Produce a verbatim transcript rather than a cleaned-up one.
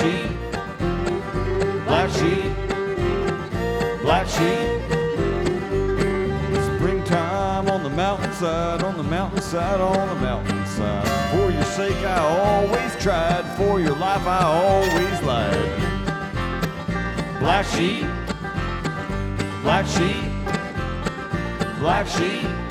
sheep, black sheep, black sheep. Springtime on the mountainside, on the mountainside, on the mountainside. For your sake I always tried, for your life I always lied. Black sheep, black sheep, black sheep.